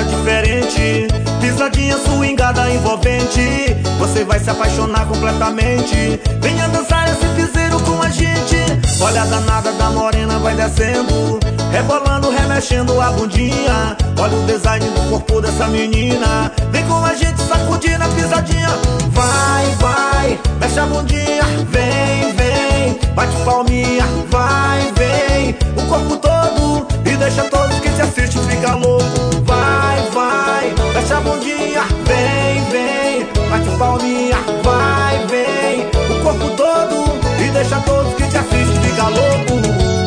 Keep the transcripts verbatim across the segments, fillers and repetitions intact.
diferente, pisadinha swingada envolvente. Você vai se apaixonar completamente. Venha dançar esse piseiro com a gente. Olha a danada da morena vai descendo, rebolando, remexendo a bundinha. Olha o design do corpo dessa menina. Vem com a gente sacudir na pisadinha. Vai, vai, mexe a bundinha. Vem, vem, bate palminha. Vai, vem, o corpo todo e deixa todos que te assistem ficar louco. Vai, vai, mexe a bundinha. Vem, vem, bate palminha. Vai, vem, o corpo todo e deixa todos que te assistem ficar louco.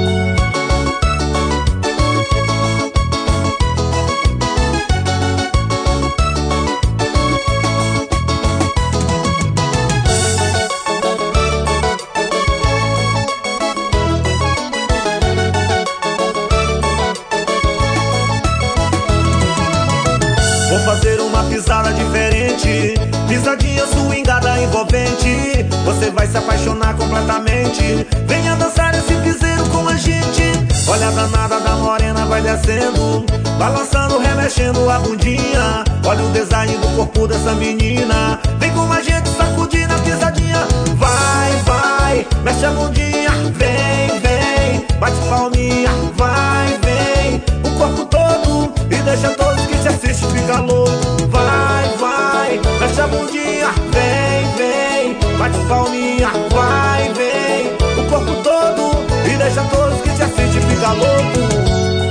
Vou fazer uma pisada diferente, pisadinha swingada envolvente. Você vai se apaixonar completamente. Venha dançar esse piseiro com a gente. Olha a danada da morena vai descendo, balançando, remexendo a bundinha. Olha o design do corpo dessa menina. Vem com a gente sacudir na pisadinha. Vai, vai, mexe a bundinha. Vem, vem, bate palminha. Vai, vem, o corpo todo e deixa todos que te assistem ficar louco. Vai, vai, mexe a bundinha. Vem, vem, bate palminha. Vai, vem, o corpo todo e deixa todos que te assistem ficar louco.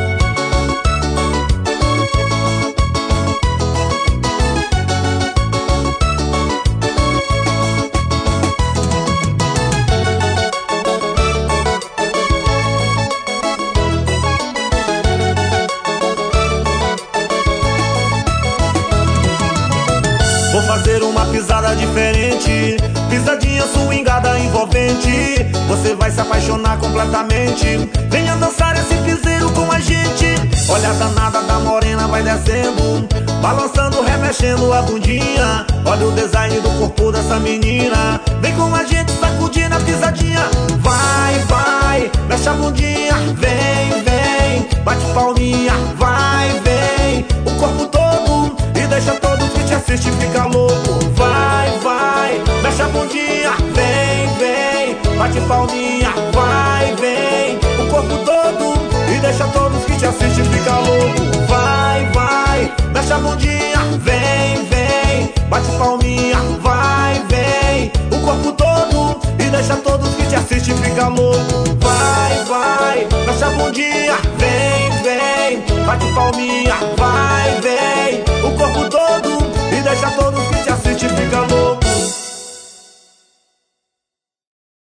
Vou fazer uma pisada diferente, pisadinha swingada envolvente. Você vai se apaixonar completamente. Venha dançar esse piseiro com a gente. Olha a danada da morena vai descendo, balançando, remexendo a bundinha. Olha o design do corpo dessa menina. Vem com a gente sacudir na pisadinha. Vai, vai, mexe a bundinha. Vem, vem, bate palminha. Vai, vem, o corpo todo e deixa todos que te assistem ficar louco. Vai, vai, mexe a bundinha. Vem, vem, bate palminha. Vai, vem, o corpo todo e deixa todos que te assistem ficar louco. Vai, vai, mexe a bundinha. Vem, vem, bate palminha. Vai, vem, o corpo todo e deixa todos que te assistem ficar louco. Vai, vai, mexe a bundinha. Vem, vem, bate palminha. Vai, vem,